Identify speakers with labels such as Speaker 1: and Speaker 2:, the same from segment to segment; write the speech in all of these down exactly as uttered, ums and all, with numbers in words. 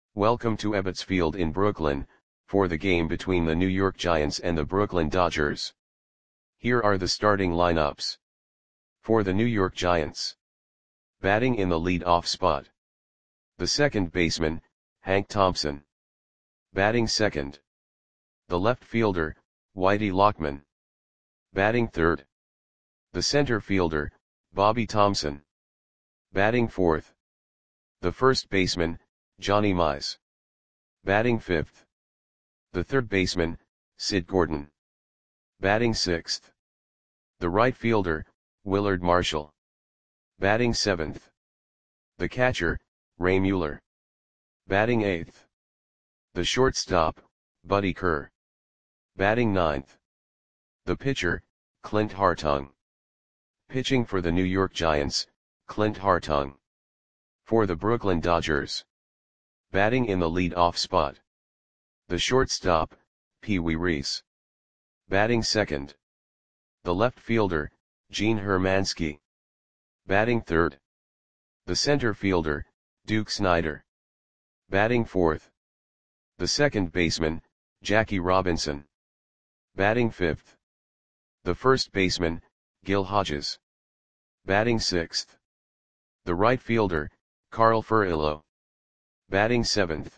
Speaker 1: Welcome to Ebbets Field in Brooklyn, for the game between the New York Giants and the Brooklyn Dodgers. Here are the starting lineups. For the New York Giants. Batting in the lead-off spot. The second baseman, Hank Thompson. Batting second. The left fielder, Whitey Lockman. Batting third. The center fielder, Bobby Thomson. Batting fourth. The first baseman, Johnny Mize. Batting fifth. The third baseman, Sid Gordon. Batting sixth. The right fielder, Willard Marshall. Batting seventh. The catcher, Ray Mueller. Batting eighth. The shortstop, Buddy Kerr. Batting ninth. The pitcher, Clint Hartung. Pitching for the New York Giants, Clint Hartung. For the Brooklyn Dodgers. Batting in the lead-off spot. The shortstop, Pee Wee Reese. Batting second. The left fielder, Gene Hermansky. Batting third. The center fielder, Duke Snider. Batting fourth. The second baseman, Jackie Robinson. Batting fifth. The first baseman, Gil Hodges. Batting sixth. The right fielder, Carl Furillo. Batting seventh.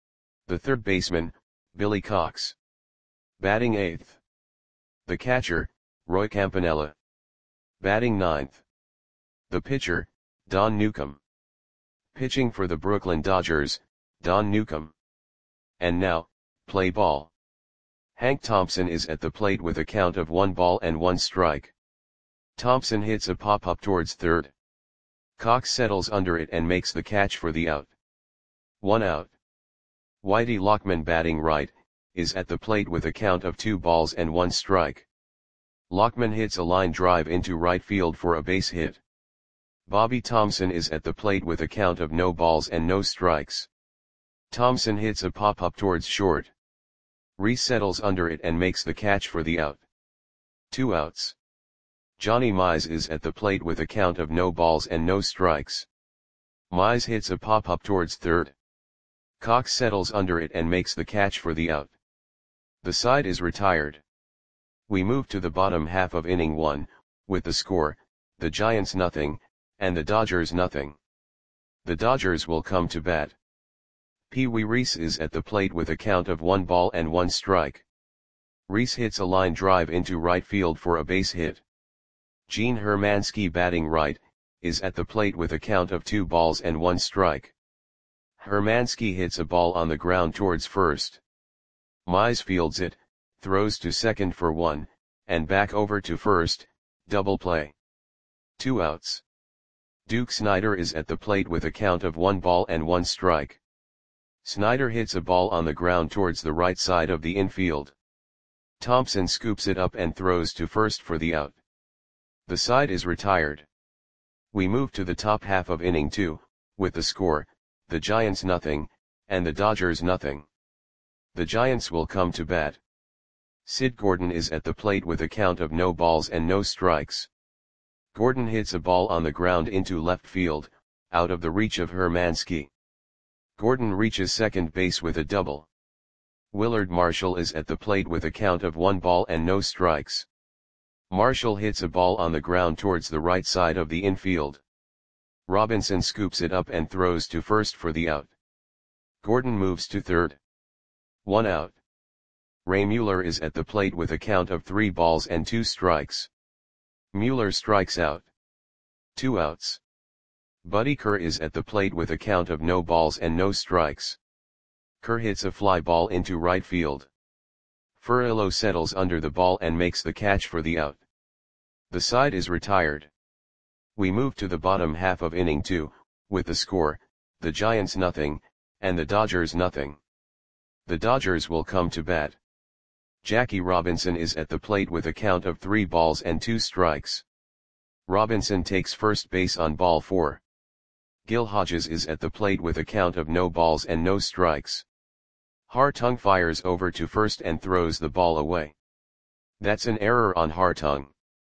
Speaker 1: The third baseman, Billy Cox. Batting eighth. The catcher, Roy Campanella. Batting ninth. The pitcher, Don Newcombe. Pitching for the Brooklyn Dodgers, Don Newcombe. And now, play ball. Hank Thompson is at the plate with a count of one ball and one strike. Thompson hits a pop-up towards third. Cox settles under it and makes the catch for the out. One out. Whitey Lockman, batting right, is at the plate with a count of two balls and one strike. Lockman hits a line drive into right field for a base hit. Bobby Thomson is at the plate with a count of no balls and no strikes. Thomson hits a pop-up towards short. Reese settles under it and makes the catch for the out. Two outs. Johnny Mize is at the plate with a count of no balls and no strikes. Mize hits a pop-up towards third. Cox settles under it and makes the catch for the out. The side is retired. We move to the bottom half of inning one, with the score, the Giants nothing, and the Dodgers nothing. The Dodgers will come to bat. Pee Wee Reese is at the plate with a count of one ball and one strike. Reese hits a line drive into right field for a base hit. Gene Hermansky, batting right, is at the plate with a count of two balls and one strike. Hermansky hits a ball on the ground towards first. Mize fields it, throws to second for one, and back over to first, double play. Two outs. Duke Snider is at the plate with a count of one ball and one strike. Snider hits a ball on the ground towards the right side of the infield. Thompson scoops it up and throws to first for the out. The side is retired. We move to the top half of inning two, with the score, the Giants nothing, and the Dodgers nothing. The Giants will come to bat. Sid Gordon is at the plate with a count of no balls and no strikes. Gordon hits a ball on the ground into left field, out of the reach of Hermansky. Gordon reaches second base with a double. Willard Marshall is at the plate with a count of one ball and no strikes. Marshall hits a ball on the ground towards the right side of the infield. Robinson scoops it up and throws to first for the out. Gordon moves to third. One out. Ray Mueller is at the plate with a count of three balls and two strikes. Mueller strikes out. Two outs. Buddy Kerr is at the plate with a count of no balls and no strikes. Kerr hits a fly ball into right field. Furillo settles under the ball and makes the catch for the out. The side is retired. We move to the bottom half of inning two, with the score, the Giants nothing, and the Dodgers nothing. The Dodgers will come to bat. Jackie Robinson is at the plate with a count of three balls and two strikes. Robinson takes first base on ball four. Gil Hodges is at the plate with a count of no balls and no strikes. Hartung fires over to first and throws the ball away. That's an error on Hartung.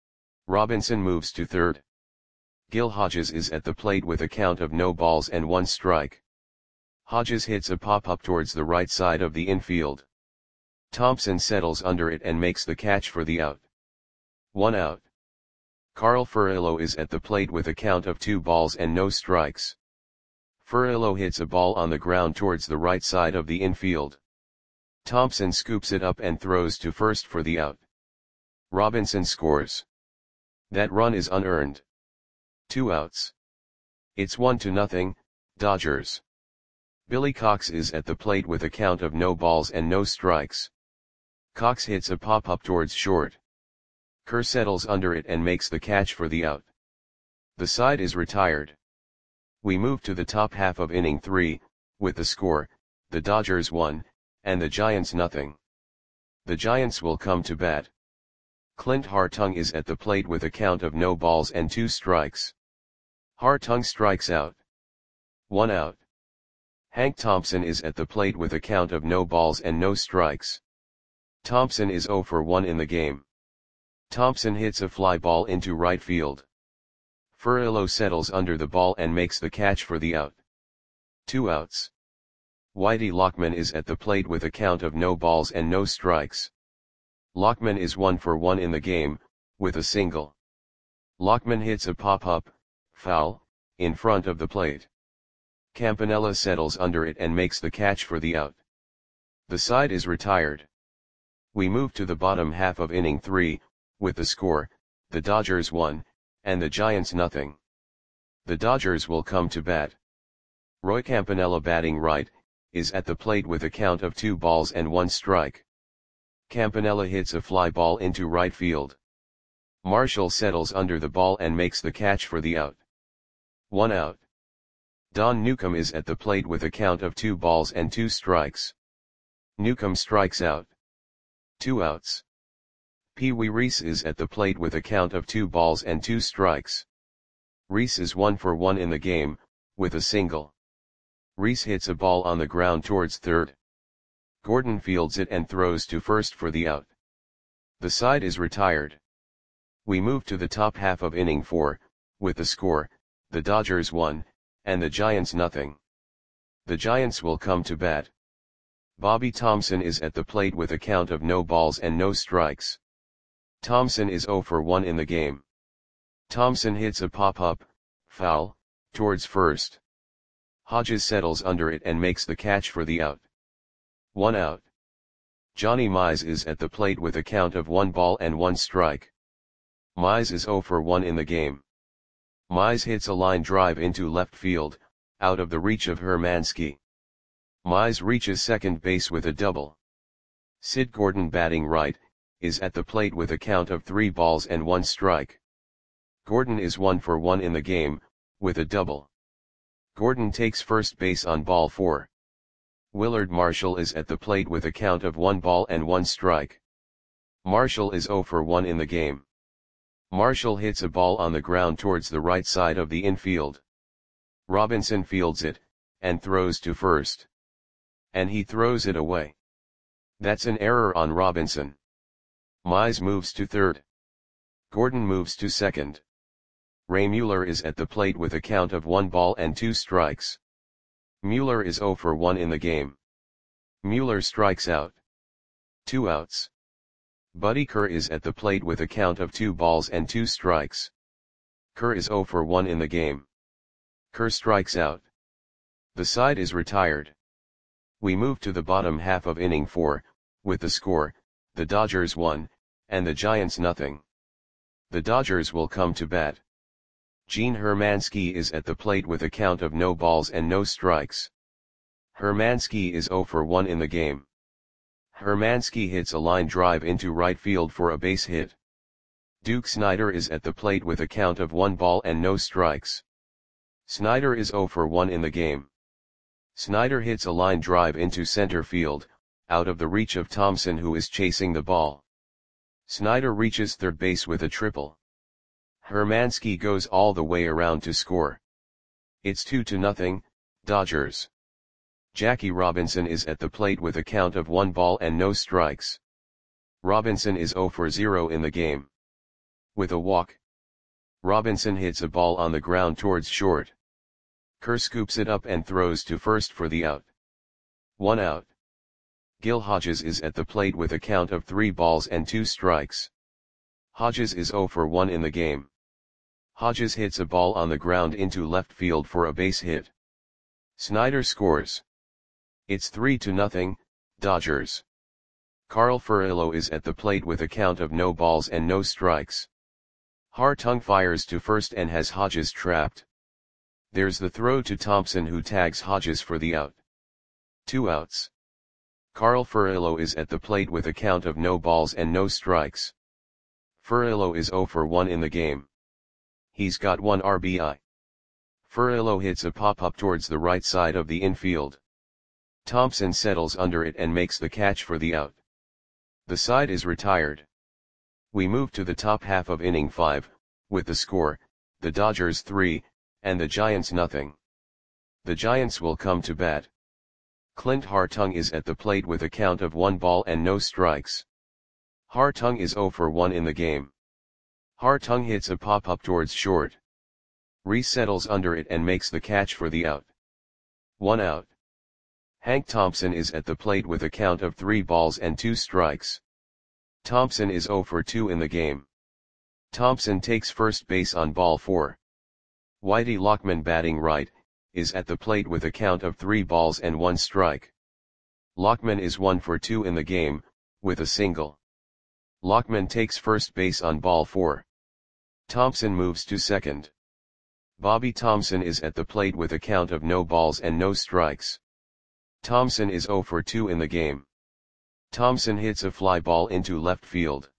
Speaker 1: Robinson moves to third. Gil Hodges is at the plate with a count of no balls and one strike. Hodges hits a pop-up towards the right side of the infield. Thompson settles under it and makes the catch for the out. One out. Carl Furillo is at the plate with a count of two balls and no strikes. Furillo hits a ball on the ground towards the right side of the infield. Thompson scoops it up and throws to first for the out. Robinson scores. That run is unearned. Two outs. It's one to nothing, Dodgers. Billy Cox is at the plate with a count of no balls and no strikes. Cox hits a pop-up towards short. Kerr settles under it and makes the catch for the out. The side is retired. We move to the top half of inning three, with the score, the Dodgers one, and the Giants nothing. The Giants will come to bat. Clint Hartung is at the plate with a count of no balls and two strikes. Hartung strikes out. One out. Hank Thompson is at the plate with a count of no balls and no strikes. Thompson is oh for one in the game. Thompson hits a fly ball into right field. Furillo settles under the ball and makes the catch for the out. Two outs. Whitey Lockman is at the plate with a count of no balls and no strikes. Lockman is one for one in the game, with a single. Lockman hits a pop-up, foul, in front of the plate. Campanella settles under it and makes the catch for the out. The side is retired. We move to the bottom half of inning three, with the score, the Dodgers one, and the Giants nothing. The Dodgers will come to bat. Roy Campanella, batting right, is at the plate with a count of two balls and one strike. Campanella hits a fly ball into right field. Marshall settles under the ball and makes the catch for the out. One out. Don Newcomb is at the plate with a count of two balls and two strikes. Newcomb strikes out. Two outs. Pee Wee Reese is at the plate with a count of two balls and two strikes. Reese is one for one in the game, with a single. Reese hits a ball on the ground towards third. Gordon fields it and throws to first for the out. The side is retired. We move to the top half of inning four, with the score, the Dodgers one, and the Giants nothing. The Giants will come to bat. Bobby Thomson is at the plate with a count of no balls and no strikes. Thomson is oh for one in the game. Thomson hits a pop-up, foul, towards first. Hodges settles under it and makes the catch for the out. One out. Johnny Mize is at the plate with a count of one ball and one strike. Mize is oh for one in the game. Mize hits a line drive into left field, out of the reach of Hermansky. Mize reaches second base with a double. Sid Gordon, batting right, is at the plate with a count of three balls and one strike. Gordon is one for one in the game, with a double. Gordon takes first base on ball four. Willard Marshall is at the plate with a count of one ball and one strike. Marshall is oh for one in the game. Marshall hits a ball on the ground towards the right side of the infield. Robinson fields it, and throws to first. And he throws it away. That's an error on Robinson. Mize moves to third. Gordon moves to second. Ray Mueller is at the plate with a count of one ball and two strikes. Mueller is oh for one in the game. Mueller strikes out. Two outs. Buddy Kerr is at the plate with a count of two balls and two strikes. Kerr is oh for one in the game. Kerr strikes out. The side is retired. We move to the bottom half of inning four, with the score, the Dodgers one, and the Giants nothing. The Dodgers will come to bat. Gene Hermansky is at the plate with a count of no balls and no strikes. Hermansky is oh for one in the game. Hermansky hits a line drive into right field for a base hit. Duke Snider is at the plate with a count of one ball and no strikes. Snider is oh for one in the game. Snider hits a line drive into center field, out of the reach of Thompson, who is chasing the ball. Snider reaches third base with a triple. Hermansky goes all the way around to score. It's two to nothing, Dodgers. Jackie Robinson is at the plate with a count of one ball and no strikes. Robinson is oh for zero in the game. With a walk, Robinson hits a ball on the ground towards short. Kerr scoops it up and throws to first for the out. One out. Gil Hodges is at the plate with a count of three balls and two strikes. Hodges is oh for one in the game. Hodges hits a ball on the ground into left field for a base hit. Snyder scores. It's three to nothing, Dodgers. Carl Furillo is at the plate with a count of no balls and no strikes. Hartung fires to first and has Hodges trapped. There's the throw to Thompson, who tags Hodges for the out. Two outs. Carl Furillo is at the plate with a count of no balls and no strikes. Furillo is oh for one in the game. He's got one R B I. Furillo hits a pop-up towards the right side of the infield. Thompson settles under it and makes the catch for the out. The side is retired. We move to the top half of inning five, with the score, the Dodgers three, and the Giants nothing. The Giants will come to bat. Clint Hartung is at the plate with a count of one ball and no strikes. Hartung is oh for one in the game. Hartung hits a pop-up towards short. Reese settles under it and makes the catch for the out. One out. Hank Thompson is at the plate with a count of three balls and two strikes. Thompson is oh for two in the game. Thompson takes first base on ball four. Whitey Lockman, batting right, is at the plate with a count of three balls and one strike. Lockman is one for two in the game, with a single. Lockman takes first base on ball four. Thompson moves to second. Bobby Thompson is at the plate with a count of no balls and no strikes. Thompson is oh for two in the game. Thompson hits a fly ball into left field.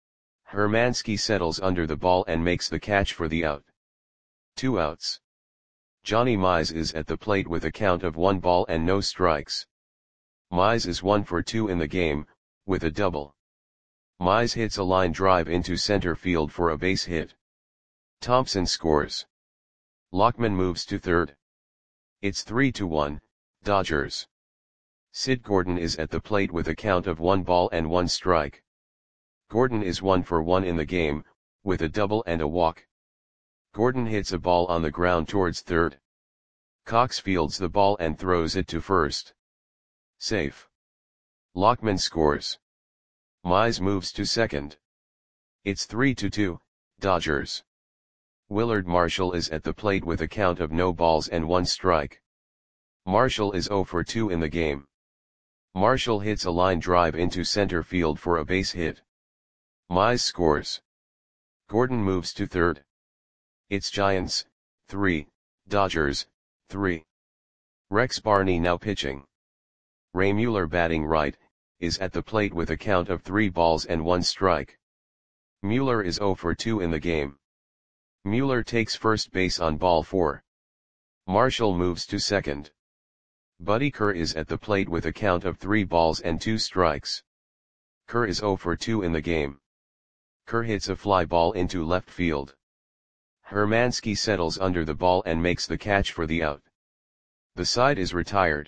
Speaker 1: Hermansky settles under the ball and makes the catch for the out. Two outs. Johnny Mize is at the plate with a count of one ball and no strikes. Mize is one for two in the game, with a double. Mize hits a line drive into center field for a base hit. Thompson scores. Lockman moves to third. It's three to one, Dodgers. Sid Gordon is at the plate with a count of one ball and one strike. Gordon is one for one in the game, with a double and a walk. Gordon hits a ball on the ground towards third. Cox fields the ball and throws it to first. Safe. Lockman scores. Mize moves to second. It's three to two, Dodgers. Willard Marshall is at the plate with a count of no balls and one strike. Marshall is oh for two in the game. Marshall hits a line drive into center field for a base hit. Mize scores. Gordon moves to third. It's Giants, three, Dodgers, three. Rex Barney now pitching. Ray Mueller, batting right, is at the plate with a count of three balls and one strike. Mueller is oh for two in the game. Mueller takes first base on ball four. Marshall moves to second. Buddy Kerr is at the plate with a count of three balls and two strikes. Kerr is oh for two in the game. Kerr hits a fly ball into left field. Hermansky settles under the ball and makes the catch for the out. The side is retired.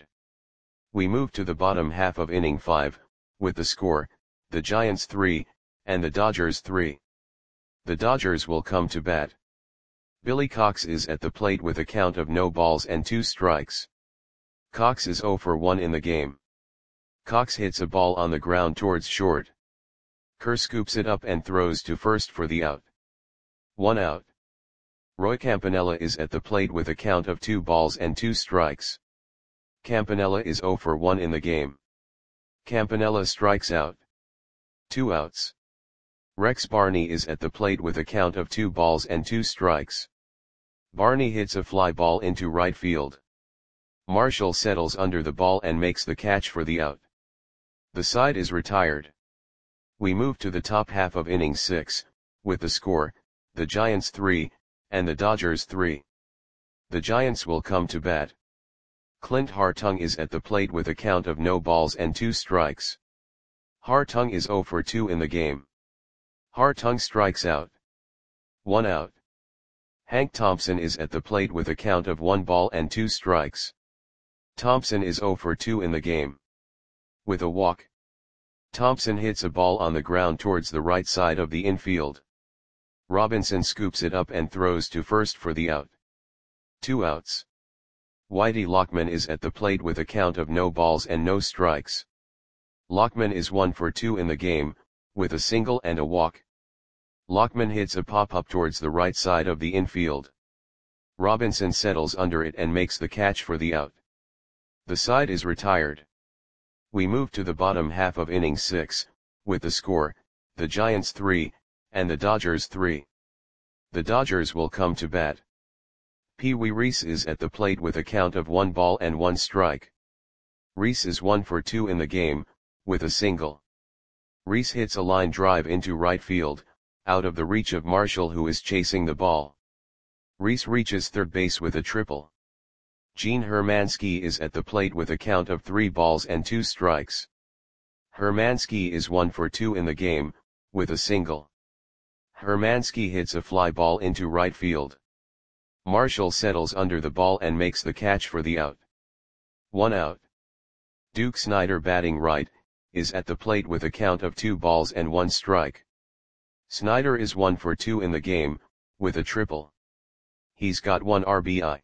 Speaker 1: We move to the bottom half of inning five, with the score, the Giants three, and the Dodgers three. The Dodgers will come to bat. Billy Cox is at the plate with a count of no balls and two strikes. Cox is oh for one in the game. Cox hits a ball on the ground towards short. Kerr scoops it up and throws to first for the out. One out. Roy Campanella is at the plate with a count of two balls and two strikes. Campanella is oh for one in the game. Campanella strikes out. Two outs. Rex Barney is at the plate with a count of two balls and two strikes. Barney hits a fly ball into right field. Marshall settles under the ball and makes the catch for the out. The side is retired. We move to the top half of inning six, with the score, the Giants three, and the Dodgers three. The Giants will come to bat. Clint Hartung is at the plate with a count of no balls and two strikes. Hartung is oh for two in the game. Hartung strikes out. One out. Hank Thompson is at the plate with a count of one ball and two strikes. Thompson is oh for two in the game. With a walk. Thompson hits a ball on the ground towards the right side of the infield. Robinson scoops it up and throws to first for the out. Two outs. Whitey Lockman is at the plate with a count of no balls and no strikes. Lockman is one for two in the game, with a single and a walk. Lockman hits a pop-up towards the right side of the infield. Robinson settles under it and makes the catch for the out. The side is retired. We move to the bottom half of inning six, with the score, the Giants three, and the Dodgers three. The Dodgers will come to bat. Pee Wee Reese is at the plate with a count of one ball and one strike. Reese is one for two in the game, with a single. Reese hits a line drive into right field, out of the reach of Marshall, who is chasing the ball. Reese reaches third base with a triple. Gene Hermansky is at the plate with a count of three balls and two strikes. Hermansky is one for two in the game, with a single. Hermansky hits a fly ball into right field. Marshall settles under the ball and makes the catch for the out. One out. Duke Snider, batting right, is at the plate with a count of two balls and one strike. Snider is one for two in the game, with a triple. He's got one R B I.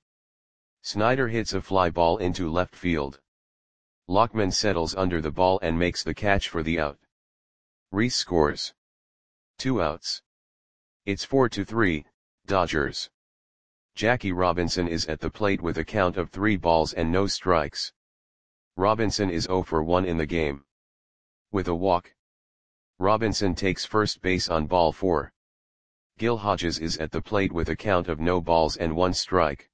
Speaker 1: Snider hits a fly ball into left field. Lockman settles under the ball and makes the catch for the out. Reese scores. Two outs. It's four to three, Dodgers. Jackie Robinson is at the plate with a count of three balls and no strikes. Robinson is zero for one in the game. With a walk. Robinson takes first base on ball four. Gil Hodges is at the plate with a count of no balls and one strike.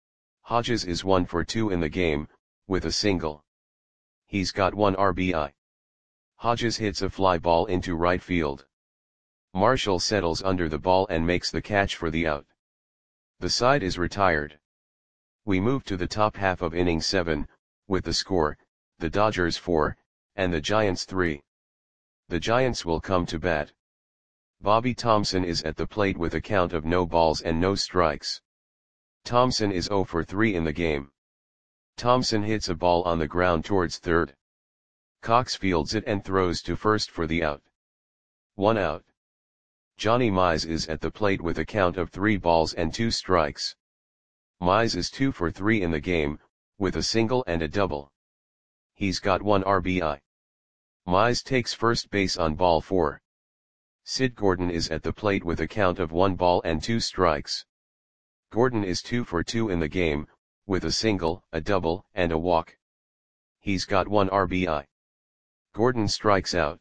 Speaker 1: Hodges is one for two in the game, with a single. He's got one R B I. Hodges hits a fly ball into right field. Marshall settles under the ball and makes the catch for the out. The side is retired. We move to the top half of inning seven, with the score, the Dodgers four, and the Giants three. The Giants will come to bat. Bobby Thomson is at the plate with a count of no balls and no strikes. Thomson is zero for three in the game. Thomson hits a ball on the ground towards third. Cox fields it and throws to first for the out. One out. Johnny Mize is at the plate with a count of three balls and two strikes. Mize is two for three in the game, with a single and a double. He's got one R B I. Mize takes first base on ball four. Sid Gordon is at the plate with a count of one ball and two strikes. Gordon is two for two in the game, with a single, a double, and a walk. He's got one R B I. Gordon strikes out.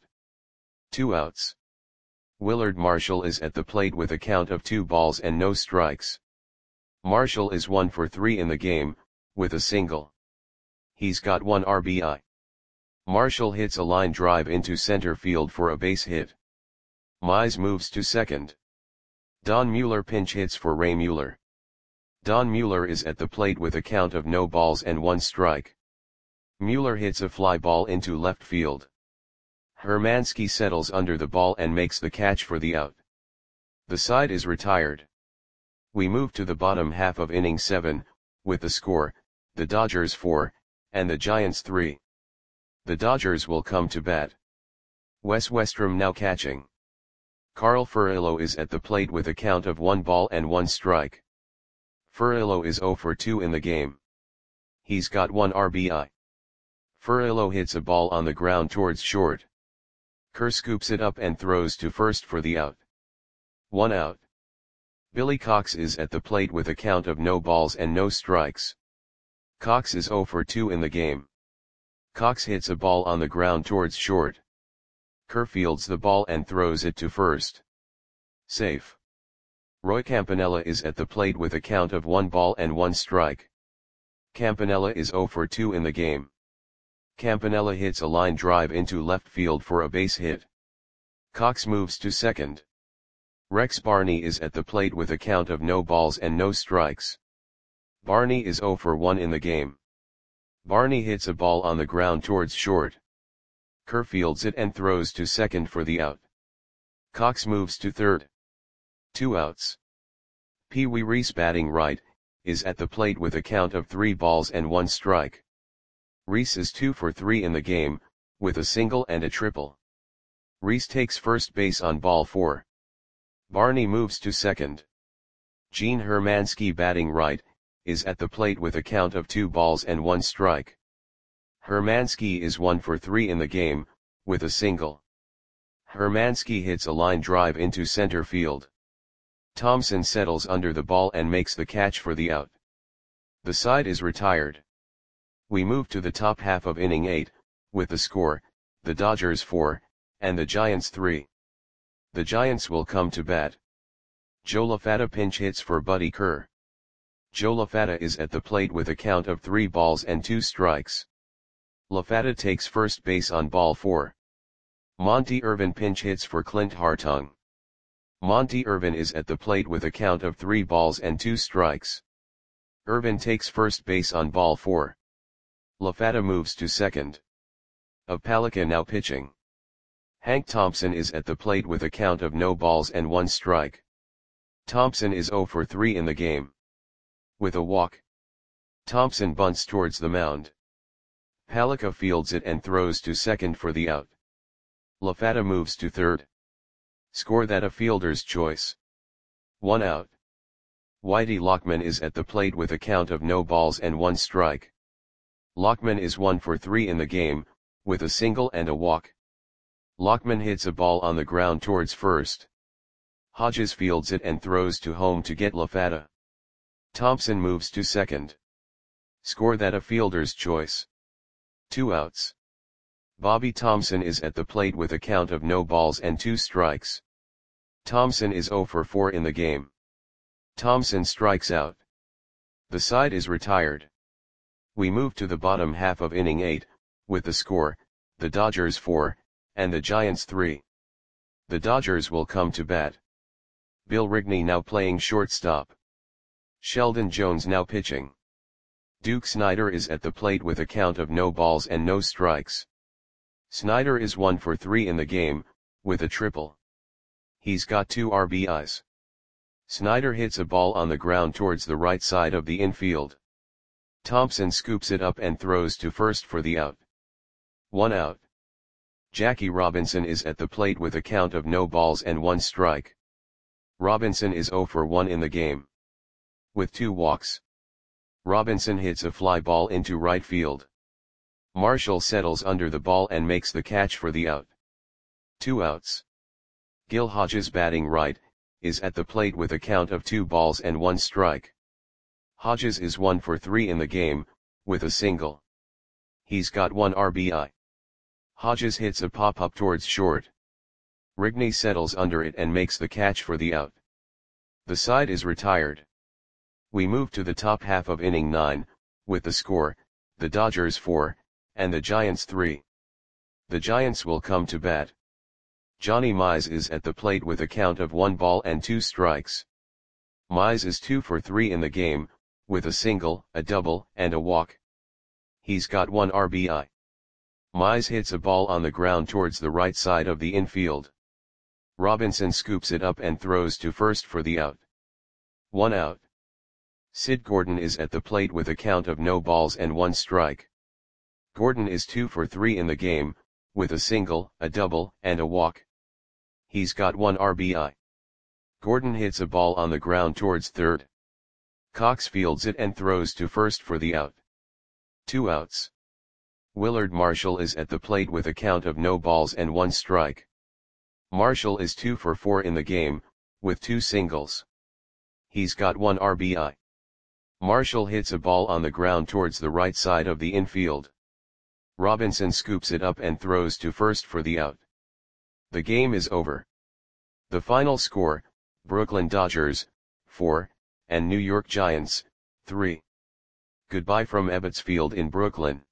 Speaker 1: Two outs. Willard Marshall is at the plate with a count of two balls and no strikes. Marshall is one for three in the game, with a single. He's got one R B I. Marshall hits a line drive into center field for a base hit. Mize moves to second. Don Mueller pinch hits for Ray Mueller. Don Mueller is at the plate with a count of no balls and one strike. Mueller hits a fly ball into left field. Hermansky settles under the ball and makes the catch for the out. The side is retired. We move to the bottom half of inning seven, with the score, the Dodgers four, and the Giants three. The Dodgers will come to bat. Wes Westrom now catching. Carl Furillo is at the plate with a count of one ball and one strike. Furillo is zero for two in the game. He's got one R B I. Furillo hits a ball on the ground towards short. Kerr scoops it up and throws to first for the out. One out. Billy Cox is at the plate with a count of no balls and no strikes. Cox is zero for two in the game. Cox hits a ball on the ground towards short. Kerr fields the ball and throws it to first. Safe. Roy Campanella is at the plate with a count of one ball and one strike. Campanella is zero for two in the game. Campanella hits a line drive into left field for a base hit. Cox moves to second. Rex Barney is at the plate with a count of no balls and no strikes. Barney is zero for one in the game. Barney hits a ball on the ground towards short. Kerr fields it and throws to second for the out. Cox moves to third. Two outs. Pee Wee Reese, batting right, is at the plate with a count of three balls and one strike. Reese is two for three in the game, with a single and a triple. Reese takes first base on ball four. Barney moves to second. Gene Hermansky, batting right, is at the plate with a count of two balls and one strike. Hermansky is one for three in the game, with a single. Hermansky hits a line drive into center field. Thompson settles under the ball and makes the catch for the out. The side is retired. We move to the top half of inning eight, with the score, the Dodgers four, and the Giants three. The Giants will come to bat. Joe LaFatta pinch hits for Buddy Kerr. Joe LaFatta is at the plate with a count of three balls and two strikes. LaFatta takes first base on ball four. Monty Irvin pinch hits for Clint Hartung. Monty Irvin is at the plate with a count of three balls and two strikes. Irvin takes first base on ball four. LaFatta moves to second. Opalika now pitching. Hank Thompson is at the plate with a count of no balls and one strike. Thompson is oh for three in the game. With a walk. Thompson bunts towards the mound. Palika fields it and throws to second for the out. LaFatta moves to third. Score that a fielder's choice. One out. Whitey Lockman is at the plate with a count of no balls and one strike. Lockman is one for three in the game, with a single and a walk. Lockman hits a ball on the ground towards first. Hodges fields it and throws to home to get LaFatta. Thompson moves to second. Score that a fielder's choice. Two outs. Bobby Thompson is at the plate with a count of no balls and two strikes. Thompson is oh for four in the game. Thompson strikes out. The side is retired. We move to the bottom half of inning eight, with the score, the Dodgers four, and the Giants three. The Dodgers will come to bat. Bill Rigney now playing shortstop. Sheldon Jones now pitching. Duke Snider is at the plate with a count of no balls and no strikes. Snider is one for three in the game, with a triple. He's got two R B Is. Snider hits a ball on the ground towards the right side of the infield. Thompson scoops it up and throws to first for the out. One out. Jackie Robinson is at the plate with a count of no balls and one strike. Robinson is oh for one in the game. With two walks. Robinson hits a fly ball into right field. Marshall settles under the ball and makes the catch for the out. Two outs. Gil Hodges batting right, is at the plate with a count of two balls and one strike. Hodges is one for three in the game, with a single. He's got one R B I. Hodges hits a pop-up towards short. Rigney settles under it and makes the catch for the out. The side is retired. We move to the top half of inning nine, with the score, the Dodgers four, and the Giants three. The Giants will come to bat. Johnny Mize is at the plate with a count of one ball and two strikes. Mize is two for three in the game, with a single, a double, and a walk. He's got one R B I. Mize hits a ball on the ground towards the right side of the infield. Robinson scoops it up and throws to first for the out. One out. Sid Gordon is at the plate with a count of no balls and one strike. Gordon is two for three in the game, with a single, a double, and a walk. He's got one R B I. Gordon hits a ball on the ground towards third. Cox fields it and throws to first for the out. Two outs. Willard Marshall is at the plate with a count of no balls and one strike. Marshall is two for four in the game, with two singles. He's got one R B I. Marshall hits a ball on the ground towards the right side of the infield. Robinson scoops it up and throws to first for the out. The game is over. The final score, Brooklyn Dodgers, four, and New York Giants, three. Goodbye from Ebbets Field in Brooklyn.